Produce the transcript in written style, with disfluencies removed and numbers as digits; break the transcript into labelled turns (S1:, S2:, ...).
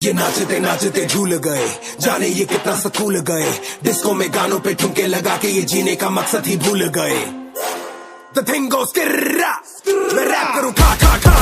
S1: ये नाचते नाचते झूल गए, जाने ये कितना सकूल गए। डिस्को में गानों पे ठुमके लगा के ये जीने का मकसद ही भूल गए। The thing goes मैं रैप करूं खा खा खा।